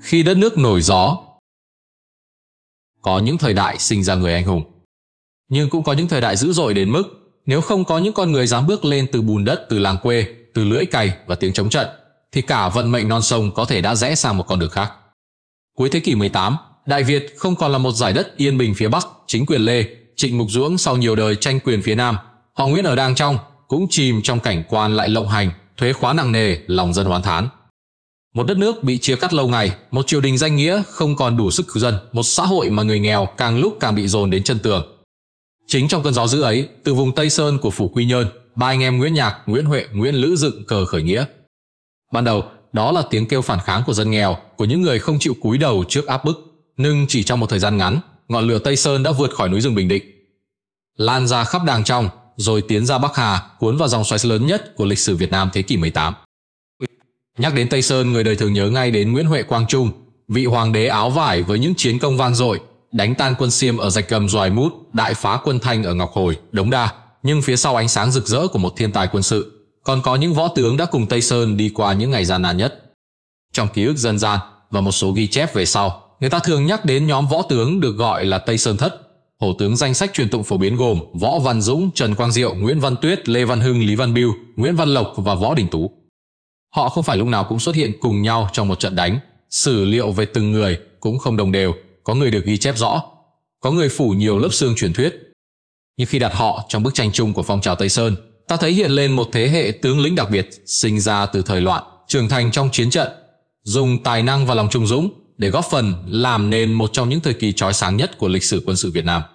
Khi đất nước nổi gió. Có những thời đại sinh ra người anh hùng, nhưng cũng có những thời đại dữ dội đến mức nếu không có những con người dám bước lên từ bùn đất, từ làng quê, từ lưỡi cày và tiếng chống trận, thì cả vận mệnh non sông có thể đã rẽ sang một con đường khác. Cuối thế kỷ 18, Đại Việt không còn là một dải đất yên bình phía Bắc. Chính quyền Lê, Trịnh Mục Duỗng sau nhiều đời tranh quyền phía Nam, họ Nguyễn ở Đang Trong cũng chìm trong cảnh quan lại lộng hành, thuế khóa nặng nề, lòng dân oán thán. Một đất nước bị chia cắt lâu ngày, một triều đình danh nghĩa không còn đủ sức cứu dân, một xã hội mà người nghèo càng lúc càng bị dồn đến chân tường. Chính trong cơn gió dữ ấy, từ vùng Tây Sơn của phủ Quy Nhơn, ba anh em Nguyễn Nhạc, Nguyễn Huệ, Nguyễn Lữ dựng cờ khởi nghĩa. Ban đầu, đó là tiếng kêu phản kháng của dân nghèo, của những người không chịu cúi đầu trước áp bức, nhưng chỉ trong một thời gian ngắn, ngọn lửa Tây Sơn đã vượt khỏi núi rừng Bình Định, lan ra khắp Đàng Trong, rồi tiến ra Bắc Hà, cuốn vào dòng xoáy lớn nhất của lịch sử Việt Nam thế kỷ 18. Nhắc đến Tây Sơn, người đời thường nhớ ngay đến Nguyễn Huệ Quang Trung, vị hoàng đế áo vải với những chiến công vang dội, đánh tan quân Xiêm ở Rạch Gầm Doài Mút, đại phá quân Thanh ở Ngọc Hồi, Đống Đa. Nhưng phía sau ánh sáng rực rỡ của một thiên tài quân sự, còn có những võ tướng đã cùng Tây Sơn đi qua những ngày gian nan nhất. Trong ký ức dân gian và một số ghi chép về sau, người ta thường nhắc đến nhóm võ tướng được gọi là Tây Sơn Thất. Hổ tướng danh sách truyền tụng phổ biến gồm Võ Văn Dũng, Trần Quang Diệu, Nguyễn Văn Tuyết, Lê Văn Hưng, Lý Văn Bưu, Nguyễn Văn Lộc và Võ Đình Tú. Họ không phải lúc nào cũng xuất hiện cùng nhau trong một trận đánh. Sử liệu về từng người cũng không đồng đều, có người được ghi chép rõ, có người phủ nhiều lớp xương truyền thuyết. Nhưng khi đặt họ trong bức tranh chung của phong trào Tây Sơn, ta thấy hiện lên một thế hệ tướng lĩnh đặc biệt, sinh ra từ thời loạn, trưởng thành trong chiến trận, dùng tài năng và lòng trung dũng để góp phần làm nên một trong những thời kỳ chói sáng nhất của lịch sử quân sự Việt Nam.